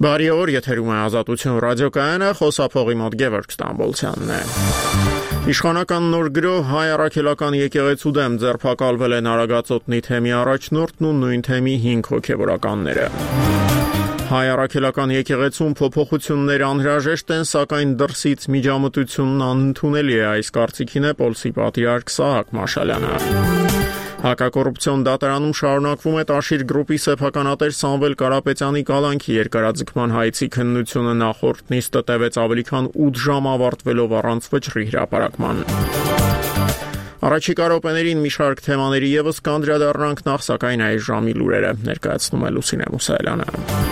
Բարի օր, եթերում է Ազատություն ռադիոկայանը, խոսափողի մոտ Գևորգ Ստամբոլցյանն է։ Իշխանական նոր գրող հայ առաքելական եկեղեցու դեմ ձերբակալվել են Արագածոտնի թեմի առաջնորդն ու նույն թեմի 5 հոգևորականները։ Հայ առաքելական եկեղեցում փոփոխություններ անհրաժեշտ են, սակայն դրսից միջամտությունն անընդունելի է, այս կարծիքին է Պոլսի պատրիարք Սահակ Մաշալյանը։ Հակակոռուպցիոն դատարանում շարունակվում է Տաշիր գրուպի սեփականատեր Սամվել Կարապետյանի կալանքի երկարաձգման հայցի քննությունը նախորդ նիստը տևեց ավելի քան 8 ժամ ավարտվելով առանց վճռի հրապարակման։ Առաջիկա րոպեներին մի շարք թեմաների եւս կանդրադառնանք նախ, սակայն այս ժամի լուրերը ներկայացնում է Լուսինե Մուսայելյանը։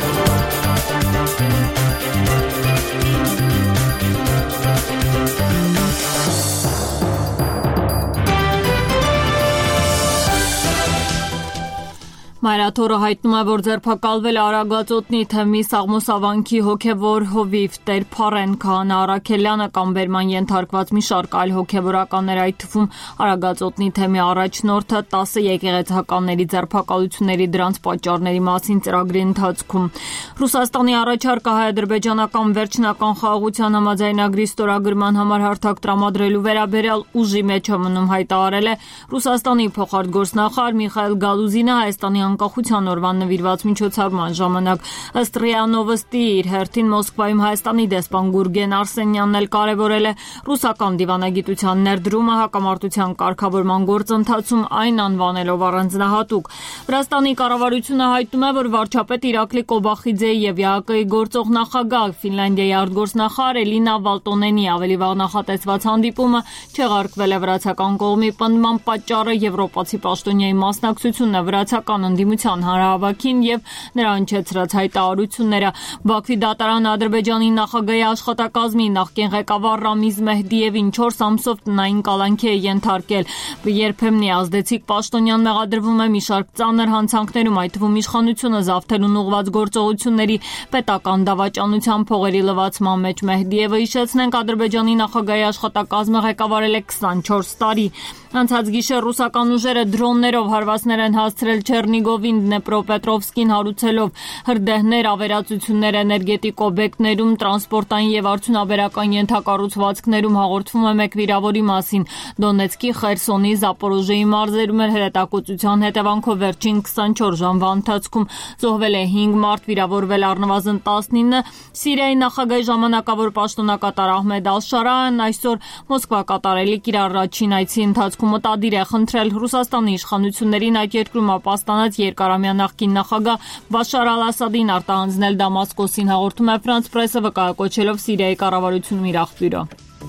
Մայրաթորը հայտնում է, որ ձերբակալվել Արագածոտնի թեմի Սաղմոսավանքի հոգևոր հովիվ Տեր Փարեն Քահանա Առաքելյանը կամ բերման ենթարկված մի շարք այլ հոգևորականներ, այդ թվում Արագածոտնի թեմի առաջնորդը 10 եկեղեցականների ձերբակալությունների դրանց պատճառների մասին ծրագրի ընթացքում։ Ռուսաստանի առաջարկը հայ-ադրբեջանական վերջնական խաղաղության համաձայնագրի ստորագրման համար հարթակ տրամադրելու վերաբերյալ ուժի մեջ մնում հայտարարել է Ռուսաստանի փոխարտգործնախարար Միխայել Գալուզինը Հայաստանի անկախության օրվան նվիրված միջոցառման ժամանակ։ Ըստ ՌԻԱ Նովոստի իր հերթին Մոսկվայում Հայաստանի դեսպան Գուրգեն Արսենյանն էլ կարևորել է ռուսական դիվանագիտության ներդրումը հակամարտության կարգավորման գործընթացում, այն անվանելով առանձնահատուկ։ Վրաստանի կառավարությունը հայտնում է, որ վարչապետ Իրակլի Կոբախիձեի եւ ԵԱԿ-ի գործող նախագահ Ֆինլանդիայի արտգործնախարար Էլինա Վալտոնենի ավելի վաղ նախատեսված հանդիպումը չեղարկվել է վրացական կողմի պնդման պատճառը եվրոպացի պաշտոնյայի մասնակցությունն է վրացական ընդդիմության հանրահավաքին եւ նրան չեցրած հայտարարությունները։ Բաքվի դատարանը Ադրբեջանի նախագահի աշխատակազմի նախկին ղեկավար Ռամիզ Մեհդիևին 4 ամսով տնային կալանքի է ենթարկել։ Երբեմնի ազդեցիկ պաշտոնյան մեղադրվում է մի շարք ծանր հանցանքներում, այդ թվում իշխանությունը զավթելուն ուղղված գործողությունների պետական դավաճանության փողերի լվացման մեջ։ Մեհդիևը, հիշեցնենք, Ադրբեջանի նախագահի աշխատակազմը ղեկավարել է 24 տարի։ Անցած գիշեր ռուսական ուժերը դրոններով հարվածներ են հասցրել Չեռնիգովին, Դնեպրոպետրովսկին հարուցելով հրդեհներ, ավերածություններ էներգետիկ օբյեկտներում, տրանսպորտային եւ արդյունաբերական ենթակառուցվածքներում, հաղորդվում է մեկ վիրավորի մասին։ Դոնեցկի, Խերսոնի, Զապորոժիեի մարզերում էլ հրետակոծության հետևանքով վերջին 24 ժամվա ընթացքում զոհվել է 5 մարդ, վիրավորվել առնվազն 19։ Սիրիայի նախագահի ժամանակավոր պաշտոնակատար Ահմեդ Ալ-Շարան այսօր Մոսկվա կատարելիք իր առաջին այցի ընթացքում մտադիր է խնդրել Ռուսաստանի իշխանություններին այդ երկրում ապաստանած երկարամյա նախկին նախագահ Բաշար Ալ-Ասադին արտահանձնել Դամասկոսին, հաղորդում է Ֆրանս Պրեսը, վկայակոչելով Սիրիայի կառավարությունում իր աղբյուրը։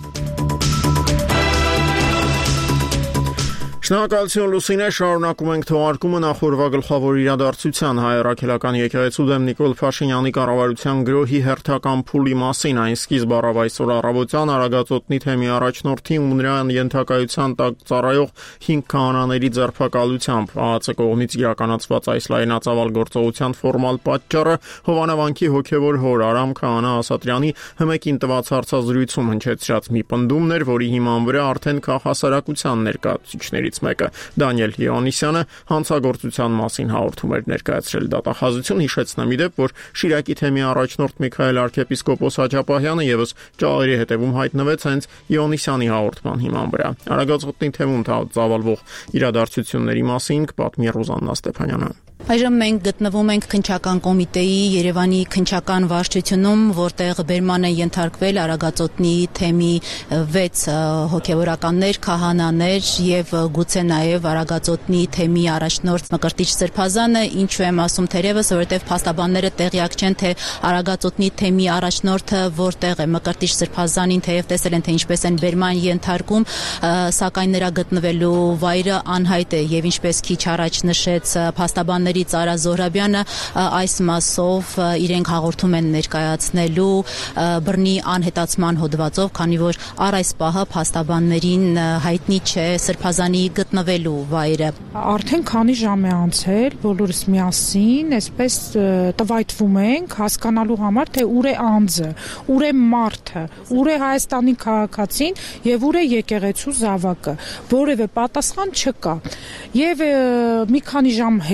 Շնորհակալություն Լուսինե, շարունակում ենք թողարկումը նախորդ գլխավոր իրադարձության հայ առաքելական եկեղեցու դեմ Նիկոլ Փաշինյանի կառավարության գրոհի հերթական փուլի մասին։ Այն սկիզբ առավ այսօր առավոտյան Արագածոտնի թեմի առաջնորդի ու նրան ենթակայության տակ ծառայող 5 քահանաների ձերբակալությամբ։ ԱԱԾ կողմից իրականացված այս լայնածավալ գործողության ֆորմալ պատճառը Հովանավանքի հոգևոր հոր Արամ Քահանա Ասատրյանի հմեկին տված հարցազրույցում հնչեցրած մի պնդումն էր, որի հիման վրա արդեն քաղաքասարակության ներկայացուցիչների մեկը Դանիել Հիանիսյանը հանցագործության մասին հաղորդում էր ներկայացրել դատախազություն, հիշեցնեմ իդեպ, որ Շիրակի թեմի առաջնորդ Միքայել arczepiskopos Հաճապահյանը եւս ճաղերի հետևում հայտնվեց հենց Հիանիսյանի հաղորդման հիման վրա։ Արագածոտնի թեմում ծավալվող իրադարձությունների մասին կպատմի Ռուզաննա Ստեփանյանը։ Այժմ մենք գտնվում ենք քննչական կոմիտեի Երևանի քննչական վարչությունում, որտեղ բերման են ենթարկվել Արագածոտնի թեմի 6 հոգևորականներ, քահանաներ եւ գուցե նաեւ Արագածոտնի թեմի առաջնորդ Մկրտիչ Սրբազանը, ինչու եմ ասում թերևս, որովհետեւ փաստաբանները տեղյակ չեն, թե Արագածոտնի թեմի առաջնորդը որտեղ է։ Մկրտիչ Սրբազանին թեև տեսել են, թե ինչպես են բերման ենթարկում, սակայն նրա գտնվելու վայրը անհայտ է եւ ինչպես քիչ առաջ նշեց փաստաբանները Արա Զոհրաբյանը, այս մասով իրենք հաղորդում են ներկայացնելու բռնի անհետացման հոդվածով, քանի որ առ այս պահը փաստաբաններին հայտնի չէ Սրբազանի գտնվելու վայրը։ Արդեն քանի ժամ է անցել, բոլորս միասին այսպես տվայտվում ենք հասկանալու համար, թե ուր է անձը, ուր է մարդը, ուր է Հայաստանի քաղաքացին եւ ուր է եկեղեցու զավակը։ Որևէ պատասխան չկա։ Եվ մի քանի ժամ հետո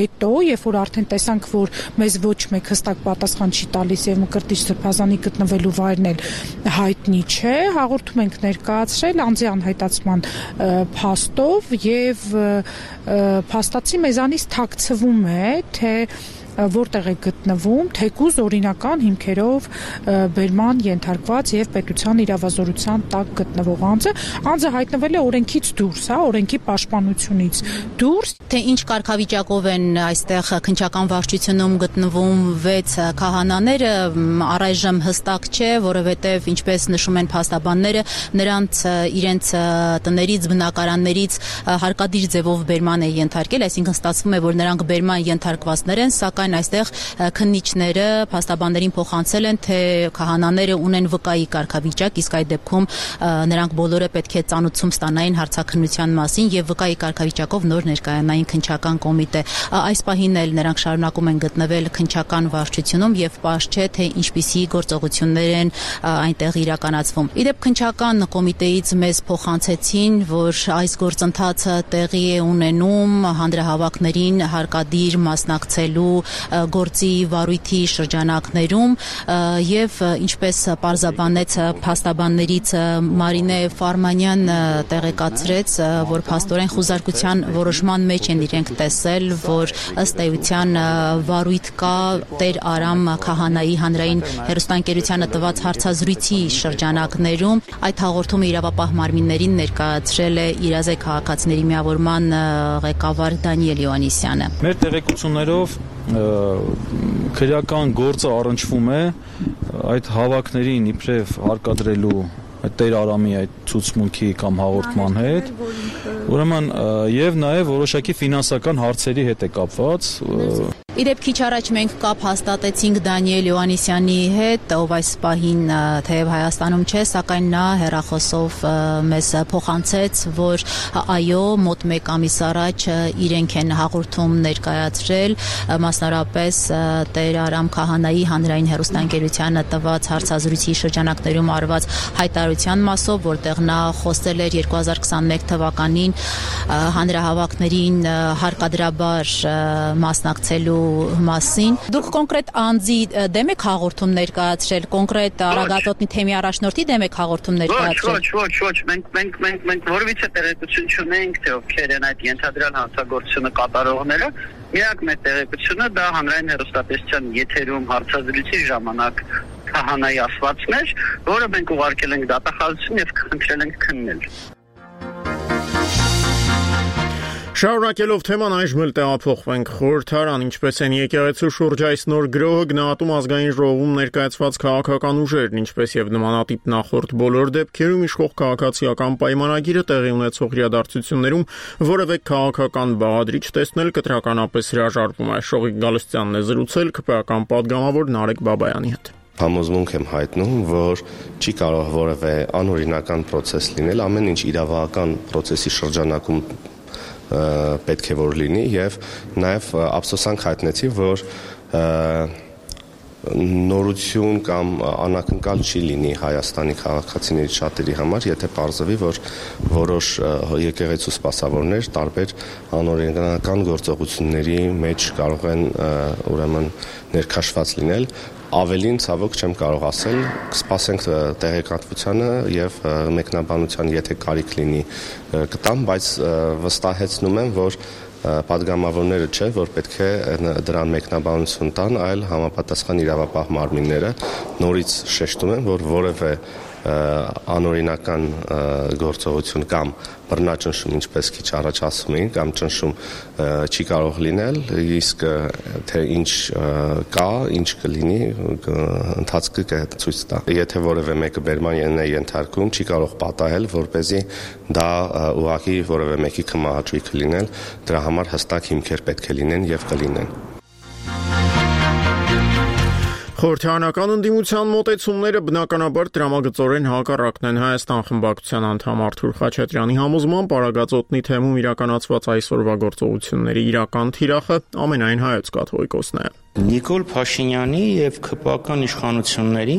երբ որ արդեն տեսանք, որ մեզ ոչ մեկ հստակ պատասխան չի տալիս եւ Մկրտիչ Սրբազանի գտնվելու վայրն էլ հայտնի չէ, հաղորդում ենք ներկայացրել անձի անհայտացման փաստով եւ փաստացի մեզանից թաքցվում է, թե որտեղ է գտնվում, թեկուզ օրինական հիմքերով բերման ենթարկված եւ պետության իրավազորության տակ գտնվող անձը հայտնվել է օրենքից դուրս, օրենքի պաշտպանությունից դուրս։ Թե ինչ կարգավիճակով են այստեղ քննչական վարչությունում գտնվում 6 քահանաները, առայժմ հստակ չէ, որովհետեւ ինչպես նշում են փաստաբանները, նրանց իրենց տներից, բնակարաններից հարկադիր ձևով բերման է ենթարկել, այսինքն ստացվում է, որ նրանք բերման ենթարկվածներ են, սակայն այստեղ քննիչները փաստաբաններին փոխանցել են, թե քահանաները ունեն վկայի կարգավիճակ, իսկ այդ դեպքում նրանք բոլորը պետք է ծանոթություն ստանային հարցաքննության մասին եւ վկայի կարգավիճակով նոր ներկայանային քննչական կոմիտե։ Այս պահին էլ նրանք շարունակում են գտնվել քննչական վարչությունում եւ պարզ չէ, թե ինչպիսի գործողություններ են այնտեղ իրականացվում։ Իդեպ քննչական կոմիտեից մեզ փոխանցեցին, որ այս գործընթացը տեղի է ունենում հանրահավաքներին հարկադիր մասնակցելու գործի վարույթի շրջանակներում եւ ինչպես պարզաբանեց փաստաբաններից Մարինե Ֆարմանյան տեղեկացրեց, որ փաստորեն խուզարկության որոշման մեջ են իրենք տեսել, որ ըստ էության վարույթ կա Տեր Արամ քահանայի հանրային հեռուստաընկերությանը տված հարցազրույցի շրջանակներում։ Այդ հաղորդումը իրավապահ մարմիններին ներկայացրել է Իրազե քաղաքացիների միավորման ղեկավար Դանիել Յովհաննիսյանը։ Մեր տեղեկություններով քրեական գործը առնչվում է այդ հավաքներին իբրև հարկադրելու Տեր Արամի այդ ցուցմունքի կամ հաղորդման հետ, ուրեմն եւ նաեւ որոշակի ֆինանսական հարցերի հետ է կապված։ Իդեպ քիչ առաջ մենք կապ հաստատեցինք Դանիել Յովհաննիսյանի հետ, ով այս պահին թեև Հայաստանում չէ, սակայն նա հեռախոսով մեզ փոխանցեց, որ այո, մոտ 1 ամիս առաջ իրենք են հաղորդում ներկայացրել, մասնավորապես Տեր Արամ քահանայի հանրային հեռուստաընկերությանը տված հարցազրույցի շրջանակներում արված հայտարարության մասով, որտեղ նա խոսել էր 2021 թվականին հանրահավաքներին հարկադրաբար մասնակցելու մասին։ Դուք կոնկրետ անձի դեմ եք հաղորդում ներկայացրել, կոնկրետ Արագածոտնի թեմի առաջնորդի դեմ եք հաղորդում ներկայացրել։ Ոչ, մենք որևիցե տեղեկություն չունենք, թե ովքեր են այդ ենթադրյալ հանցագործությունը կատարողները։ Միակ մեր տեղեկությունը դա հանրային հեռուստատեսության եթերում հարցազրույցի ժամանակ քահանայի ասվածն էր, որը մենք ուղարկել ենք դատախազություն եւ խնդրել ենք քննել։ Շարունակելով թեման այժմ էլ տեղափոխվենք խորհրդարան, ինչպես են եկեղեցու շուրջ այս նոր գրոհը գնահատում ազգային ժողովում ներկայացված քաղաքական ուժերն, ինչպես եւ նմանատիպ նախորդ բոլոր դեպքերում իշխող քաղաքացիական պայմանագիրը տեղի ունեցող իրադարձություններում որևէ քաղաքական բաղադրիչ տեսնել կտրականապես հրաժարվում է։ Շողիկ Գալստյանն է զրուցել ԿՊԱ-ական պատգամավոր Նարեկ Բաբայանի հետ։ Համոզմունք եմ հայտնում, որ չի կարող որևէ անօրինական process լինել, ամեն ինչ իրավական process-ի շրջանակում պետք է որ լինի եւ նաեւ ափսոսանք հայտնեցի, որ նորություն կամ անակնկալ չի լինի Հայաստանի քաղաքացիների շատերի համար, եթե պարզվի, որ որոշ եկեղեցու սպասավորներ տարբեր անօրինական գործողությունների մեջ կարող են ուրեմն ներքաշված լինել։ Ավելին ցավոք չեմ կարող ասել, կսպասենք տեղեկատվությանը եւ մեկնաբանության, եթե կարիք լինի կտամ, բայց վստահեցնում եմ, որ պատգամավորները չէ, որ պետք է դրան մեկնաբանություն տան, այլ համապատասխան իրավապահ մարմինները։ Նորից շեշտում եմ, որ որևէ անօրինական գործողություն կամ բռնաճնշում, ինչպես քիչ առաջ ասում էին, կամ ճնշում չի կարող լինել, իսկ թե ինչ կա, ինչ կլինի, ընթացքը կցույց տա։ Եթե որևէ մեկը բերման է ենթարկում, չի կարող պատահել, որպեսզի դա ուղղակի որևէ մեկի կմահաճույք լինել, դրա համար հստակ հիմքեր պետք է լինեն եւ կլինեն։ Խորհրդարանական ընդդիմության մոտեցումները բնականաբար տրամագծորեն հակառակն են Հայաստան խմբակցության անդամ Արթուր Խաչատրյանի համոզմամբ Արագածոտնի թեմում իրականացված այսօրվա գործողությունների իրական թիրախը ամենայն հայոց կաթողիկոսն է։ Նիկոլ Փաշինյանի եւ ԿՊԱ-ական իշխանությունների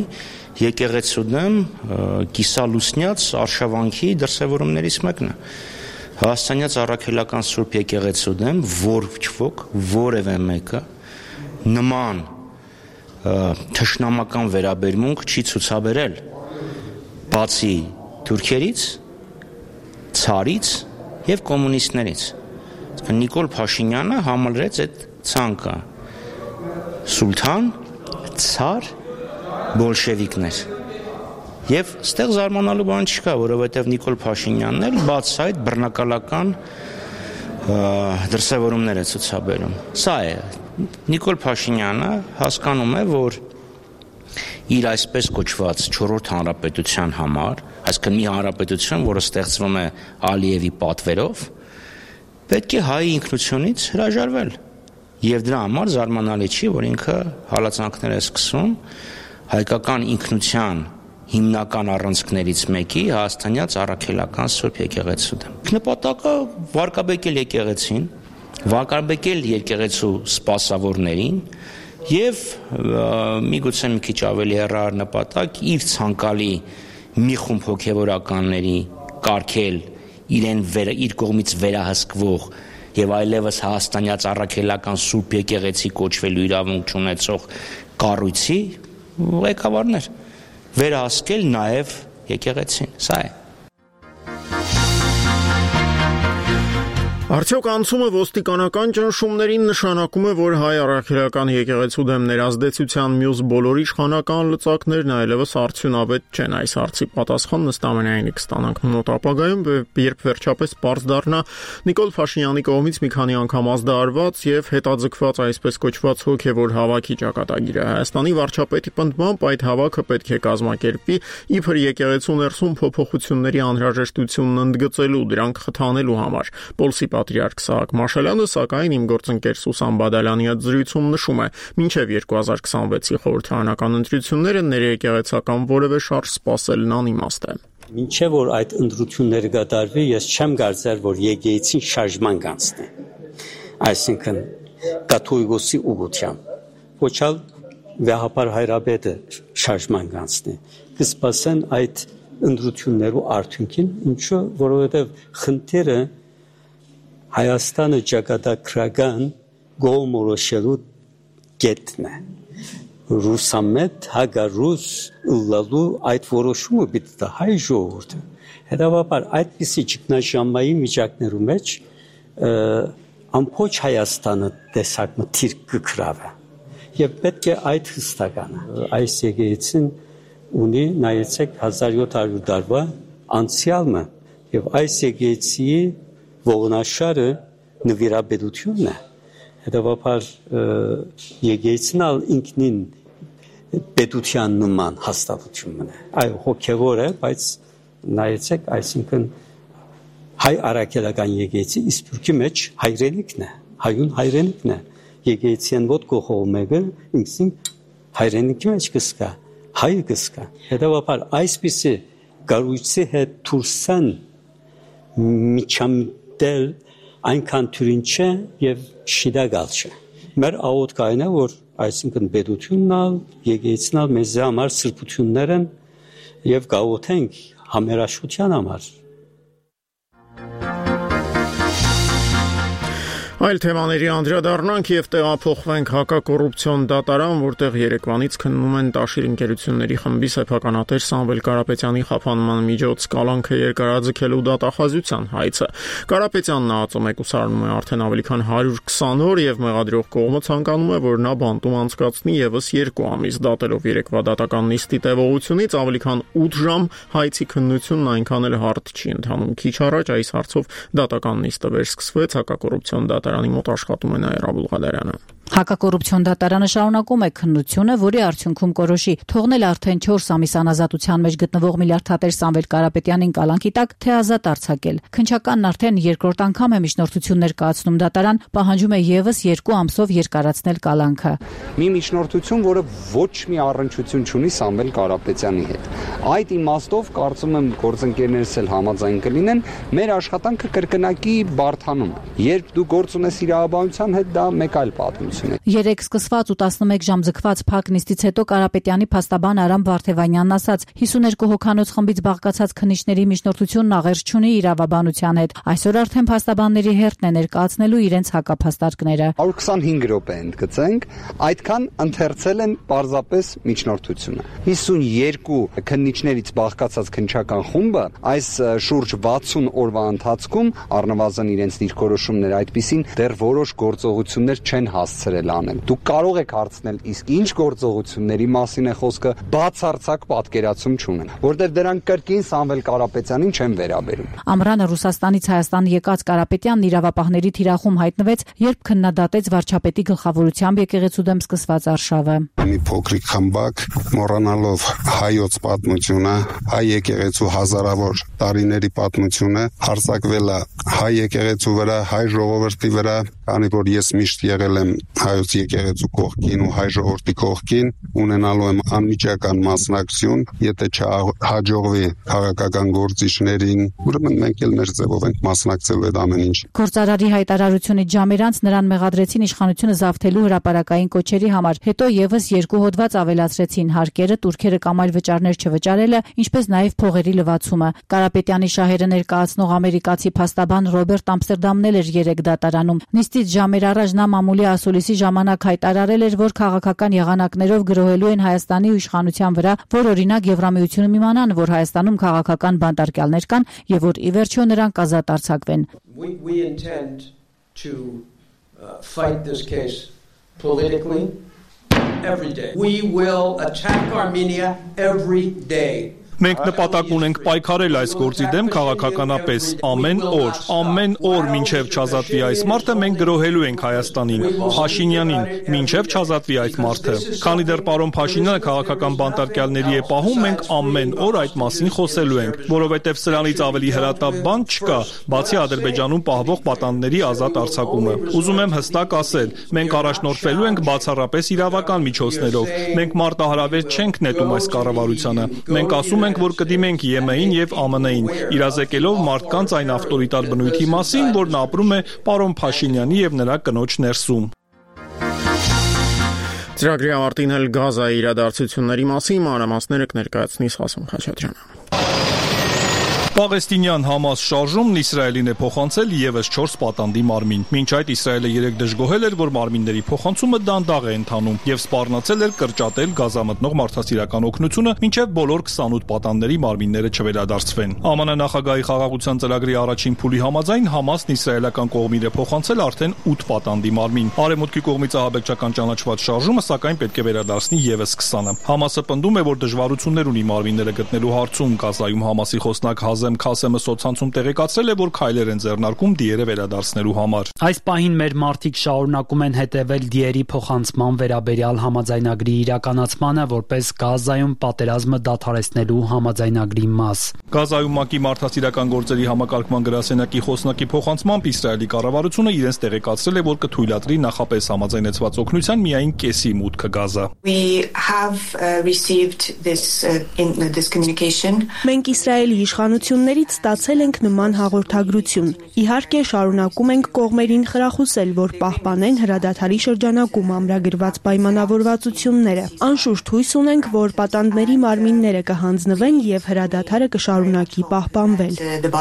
եկեղեցու դեմ կիսալուսնյաց արշավանքի դրսևորումներից մեկն է։ Հայաստանյաց առաքելական Սուրբ եկեղեցու դեմ որևէ մեկը նման թշնամական վերաբերմունք չի ցուցաբերել, բացի թուրքերից, ցարից եւ կոմունիստներից։ Նիկոլ Փաշինյանը համալրեց այդ ցանկը սուլթան, ցար, բոլշևիկներ։ Եվ ստեղ զարմանալու բան չկա, որովհետև Նիկոլ Փաշինյանն էլ բաց այդ բռնակալական դրսևորումներ է ցուցաբերում։ Սա է, Նիկոլ Փաշինյանը հասկանում է, որ իր այսպես կոչված 4-րդ հանրապետության համար, այսինքն մի հանրապետություն, որը ստեղծվում է Ալիևի պատվերով, պետք է հայ ինքնությունից հրաժարվել։ Եվ դրա համար զարմանալի չի, որ ինքը հալածանքներ է սկսում հայկական ինքնության հիմնական առանցքներից մեկի հայաստանյաց առաքելական Սուրբ եկեղեցու դեմ։ Նպատակը վարկաբեկել եկեղեցին, վարկաբեկել եկեղեցու սպասավորներին եւ միգուցե մի քիչ ավելի հեռար նպատակ իր ցանկալի մի խումբ հոգեվորականների կարգել իր կողմից վերահսկվող եւ այլևս հայաստանյաց առաքելական Սուրբ եկեղեցի կոչվելու իրավունք ունեցող կառույցի ղեկավարներ վերահսկել նաև եկեղեցին, սա է։ Արդյոք անցումը ոստիկանական ճնշումներին նշանակում է, որ հայ առաքելական եկեղեցու դեմ ներազդեցության մյուս բոլոր իշխանական լծակներն այլևս արդյունավետ չեն։ Այս հարցի պատասխանն ըստ ամենայնի կստանանք մոտ ապագայում, երբ վերջապես պարզ դառնա Նիկոլ Փաշինյանի կողմից մի քանի անգամ ազդարարված եւ հետաձգված այսպես կոչված հոգեվոր հավաքի ճակատագիրը։ Հայաստանի վարչապետի պնդմամբ այդ հավաքը պետք է կազմակերպվի իբր եկեղեցու ներսում փոփոխությունների անհրաժեշտությունն ընդգծելու, դրանք խթանելու համար։ Պոլսի Պատրիարք Սահակ Մաշալյանը, սակայն իմ գործընկեր Սուսան Բադալյանի հետ զրույցում նշում է, մինչև 2026-ի խորհրդարանական ընտրությունները ներեկեղեցական որևէ շարժ սպասելն անիմաստ է։ Մինչև որ այդ ընտրությունները կատարվի, ես չեմ կարծել, որ եկեղեցին շարժման կանցնի։ Այսինքն կաթողիկոսի ուղղությամբ, ոչ էլ վեհապար հայրապետը շարժման կանցնի։ Կսպասեն այդ ընտրություններու արդյունքին, ինչու որովհետև խնդիրը Հայաստանը ճակատագրական գոմորոշելու կետն է։ Ռուսամետ հագարուս լալու այդ որոշումը պիտի հայ ժողովուրդը։ Հետևաբար այդպիսի ճգնաժամային միջակներու մեջ ամբողջ Հայաստանը տեսակ մթիր կգրավը։ Եվ պետք է այդ հստականը։ Այս եկեղեցին ունի նայեցեք 1700 տարվա անցյալը եւ այս եկեղեցի ողնաշարը նվիրաբերությունն է։ Հետևաբար եկեղեցին ինքնին պետության նման հաստատությունն է։ Այո, հոգևոր է, բայց նայեցեք, այսինքն հայ առաքելական եկեղեցի իսպուրքի մեջ հայրենիքն է, հայուն հայրենիքն է։ Եկեղեցին ոտ կողով մեկը ինքնին հայրենիքի մեջ կսկա, հայ կսկա։ Հետևաբար այսպիսի կառույցի հետ դուրսան միջամտել այնքան թյուրին չէ եւ շիդագալ չէ։ Մեր աղոթքային է, որ այսինքն պետությունն եկեղեցին մեզ համար սրբություններ են եւ գաղութենք համերաշխության համար։ Այլ թեմաների անդրադառնանք եւ տեղափոխվենք հակակոռուպցիոն դատարան, որտեղ երեկվանից քննում են Տաշիր ընկերությունների խմբի սեփականատեր Սամվել Կարապետյանի խափանման միջոց կալանքը երկարաձգելու դատախազության հայցը։ Կարապետյանն ԱԾՄ-ում է արդեն ավելի քան 120 օր եւ մեղադրող կողմը ցանկանում է, որ նա բանտում անցկացնի եւս 2 ամիս, դատելով երեկվա դատական նիստի տևողությունից ավելի քան 8 ժամ հայցի քննությունն այնքան էլ հարթ չի ընթանում։ Քիչ առաջ այս հարցով դատական նիստը վերսկսվեց, հակակոռուպցիոն դատարանի մոտ աշխատում է Նաիրա Բուլղադարյանը։ Հակակոռուպցիոն դատարանը շարունակում է քննությունը, որի արդյունքում կորոշի թողնել արդեն 4 ամիս անազատության մեջ գտնվող միլիարդատեր Սամվել Կարապետյանին կալանքի տակ, թե ազատ արձակել։ Քննչականն արդեն երկրորդ անգամ է միջնորդություններ կայացնում դատարան, պահանջում է եւս 2 ամսով երկարացնել կալանքը։ Մի միջնորդություն, որը ոչ մի առնչություն չունի Սամվել Կարապետյանի հետ։ Այդ իմաստով կարծում եմ գործընկերներս էլ համաձայն կլինեն, մեր աշխատանքը կրկնակի բարդանում։ Երբ դու գործ կապված ունես իրավաբանության հետ, դա մեկ այլ պատմություն է։ 3 սկսված ու 11 ժամ ձգված փակ նիստից հետո Կարապետյանի փաստաբան Արամ Վարդևանյանն ասաց. 52 հոգանոց խմբից բաղկացած քննիչների միջնորդությունն աղերս չունի իրավաբանության հետ։ Այսօր արդեն փաստաբանների հերթն է ներկայացնելու իրենց հակափաստարկները։ 125 րոպե ընդգծենք, այդքան ընթերցել են պարզապես միջնորդությունը։ 52 քննիչներից բաղկացած քննչական խումբը այս շուրջ 60 օրվա ընթացքում առնվազն իրենց դիրքորոշումներ այդպիսին դեռ որոշ գործողություններ չեն հասցրել անել։ Դուք կարող եք հարցնել, իսկ ինչ գործողությունների մասին է խոսքը, բացարձակ պատկերացում չունեն, որտեղ դրանք կրկին Սամվել Կարապետյանին չեն վերաբերում։ Ամռանը Ռուսաստանից Հայաստան եկած Կարապետյանն իրավապահների թիրախում հայտնվեց, երբ քննադատեց վարչապետի գլխավորությամբ եկեղեցու դեմ սկսված արշավը։ Մի փոքրիկ խմբակ մոռանալով հայոց պատմությունը, հայ եկեղեցու հազարավոր տարիների պատմությունը, հարձակվել է հայ եկեղեցու վրա, հայ ժողովրդի վրա, քանի որ ես միշտ եղել եմ հայոց եկեղեցու կողքին ու հայ ժողովրդի կողքին, ունենալու եմ անմիջական մասնակցություն, եթե չհաջողվի քաղաքական գործիչներին, ուրեմն մենք էլ մեր ձևով ենք մասնակցելու այդ ամեն ինչ։ Գործարարի հայտարարությունից ժամեր անց նրան մեղադրեցին իշխանությունը զավթելու հրապարակային կոչերի համար, հետո եւս 2 հոդված ավելացրեցին հարկերը, турքերը կամ այլ վճարներ չվճարելը, ինչպես նաեւ փողերի լվացումը։ Կարապետյանի շահերը ներկայացնող ամերիկացի փաստաբան Ռոբերտ Ամստերդամն էր 3 դատարանում։ Նիստից ժամեր առաջ նա մամուլի ասուլիսի ժամանակ հայտարարել էր, որ քաղաքական եղանակներով գրոհելու են Հայաստանի իշխանության վրա, որ օրինակ Եվրամիությունում իմանան, որ Հայաստանում քաղաքական բանտարկյալներ կան եւ որ ի վերջո նրանք ազատ արձակվեն։ We intend to fight this case politically every day. We will attack Armenia every day. Մենք նպատակ ունենք պայքարել այս գործի դեմ քաղաքականապես ամեն օր մինչև չազատվի այս մարդը մենք գրոհելու ենք Հայաստանին, Փաշինյանին, մինչև չազատվի այդ մարդը։ Քանի դեռ պարոն Փաշինյանը քաղաքական բանտարկյալների է պահում, մենք ամեն օր այդ մասին խոսելու ենք, որովհետև սրանից ավելի հրատապ բան չկա, բացի Ադրբեջանում պահվող պատանդների ազատ արձակումը։ Ուզում եմ հստակ ասել, մենք առաջնորդվելու ենք բացառապես իրավական միջոցներով։ Մենք մարտահրավեր չենք նետում այս կառավարությանը։ Մենք ասում ենք, որ կդիմենք ԵՄ-ին եւ ԱՄՆ-ին, իրազեկելով մարդկանց այն ավտորիտար բնույթի մասին, որն ապրում է պարոն Փաշինյանի եւ նրա կնոջ ներսում։ Ծրագրի ավարտին էլ Գազայի իրադարձությունների մասին մանրամասները կներկայացնի Հասուն Խաչատրյանը։ Պաղեստինյան Համաս շարժումն Իսրայելին է փոխանցել եւս 4 պատանդի մարմին։ Մինչ այդ Իսրայելը 3 դժգոհել էր, որ մարմինների փոխանցումը դանդաղ է ընթանում եւ սպառնացել էր կրճատել Գազա մտնող մարդասիրական օգնությունը, մինչեւ բոլոր 28 պատանդների մարմինները չվերադարձվեն։ ԱՄՆ նախագահի խաղաղության ծրագրի առաջին փուլի համաձայն Համասն իսրայելական կողմին է փոխանցել արդեն 8 պատանդի մարմին։ Արևմուտքի կողմից ահաբեկչական ճանաչված շարժումը սակայն պետք է վերադարձնի եւս 20-ը։ Համասը պնդում է, որ դժվարություններ ունի մարմինները գտնելու հարցում։ Գազայում Համասի խոսնակ Քասեմը սոցցանցում տեղեկացրել է, որ քայլեր են ձեռնարկում դիերը վերադարձնելու համար։ Այս պահին մեր մարդիկ շարունակում են հետևել դիերի փոխանցման վերաբերյալ համաձայնագրի իրականացմանը, որպես Գազայում պատերազմը դադարեցնելու համաձայնագրի մաս։ Գազայում ՄԱԿ-ի մարդասիրական գործերի համակարգման գրասենյակի խոսնակի փոխանցմամբ Իսրայելի կառավարությունը իրենց տեղեկացրել է, որ կթույլատրի նախապես համաձայնեցված օգնության միայն կեսի մուտքը Գազա։ Մենք Իսրայելի իշխանություններից ստացել ենք նման հաղորդագրություն։ Իհարկե շարունակում ենք կողմերին խրախուսել, որ պահպանեն հրադադարի շրջանակում ամրագրված պայմանավորվածությունները։ Անշուշտ հույս ունենք, որ պատանդների մարմինները կհանձնվեն եւ հրադադարը կշարունակի պահպանվել։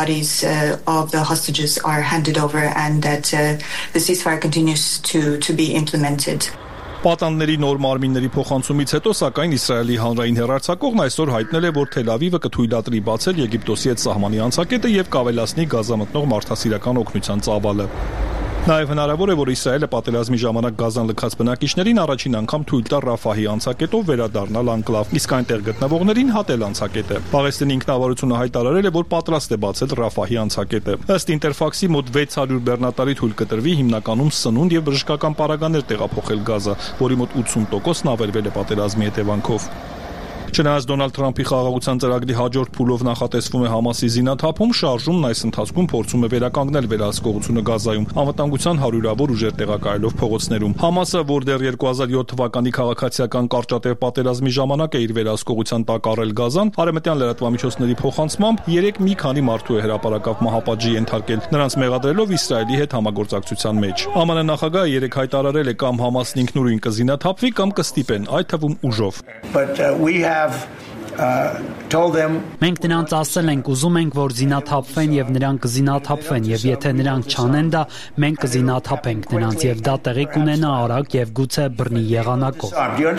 Պատանդների նոր մարմինների փոխանցումից հետո, սակայն Իսրայելի հանրային հեռարձակողն այսօր հայտնել է, որ Թել Ավիվը կթույլատրի բացել Եգիպտոսի հետ սահմանի անցակետը եւ կավելացնի Գազա մտնող մարդասիրական օգնության ծավալը։ Նաև հնարավոր է, որ Իսրայելը պատերազմի ժամանակ Գազան լքած բնակիչներին առաջին անգամ թույլ տա Ռաֆահի անցակետով վերադառնալ անկլավ, իսկ այնտեղ գտնվողներին հատել անցակետը։ Պաղեստինի ինքնավարությունը հայտարարել է, որ պատրաստ է բացել Ռաֆահի անցակետը։ Ըստ Ինտերֆաքսի մոտ 600 բեռնատարի թույլ կտրվի հիմնականում սնունդ եւ բժշկական պարագաներ տեղափոխել Գազա, որի մոտ 80%-ն ավերվել է պատերազմի հետևանքով։ Չնայած Դոնալդ Թրամփի խաղաղության ծրագրի հաջորդ փուլով նախատեսվում է Համասի զինաթափում, շարժումն այս ընթացքում փորձում է վերականգնել վերահսկողությունը Գազայում, անվտանգության հարյուրավոր ուժեր տեղակայելով փողոցներում։ Համասը, որ դեռ 2007 թվականի քաղաքացիական կարճատև պատերազմի ժամանակ է իր վերահսկողության տակ առել Գազան, արևմտյան լրատվամիջոցների փոխանցմամբ 3 մի քանի մարդու է հրապարակավ մահապատժի ենթարկել, նրանց մեղադրելով Իսրայելի հետ համագործակցության մեջ։ ԱՄՆ նախագահը երեք հայտարարել է կամ Համասն ինքնուրույն կզինաթափվի կամ կստիպեն, այդ թվում ուժով։ Մենք նրանց ասել ենք, ուզում ենք, որ զինաթափվեն եւ նրանք կզինաթափվեն, եւ եթե նրանք չանեն դա, մենք կզինաթափենք նրանց եւ դա տեղի կունենա արագ եւ գուցե բռնի եղանակով։